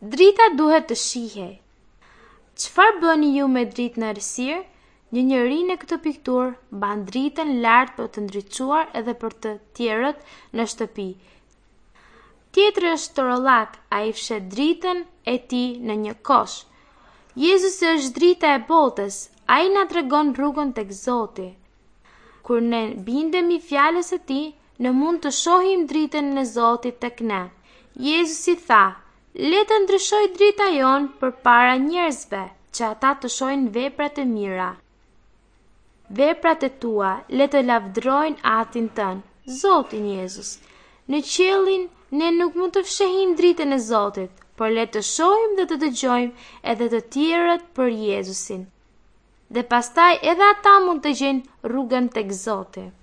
Drita duhet të shihej. Çfarë bëni ju me dritë në errësirë? Një njeri në këtë pikturë mban dritën lart për të ndriçuar edhe për të tjerët në shtëpi. Tjetri është torollak, ai fshet dritën e tij në një kosh. Jezusi është drita e botës, ai na tregon rrugën tek Zoti. Kur ne bindemi fjalës së tij, ne mund të shohim dritën e Zotit tek ne. Jezusi tha: le të ndryshoj drita jon përpara njerëzve, që ata të shohin veprat e mira. Veprat e tua le të lavdrojnë Atin tënd, Zotin Jezus. Në qiellin ne nuk mund të fshehim dritën e Zotit, por le të shohim dhe të dëgjojmë edhe të tjerët për Jezusin. Dhe pastaj edhe ata mund të gjejnë rrugën tek Zoti.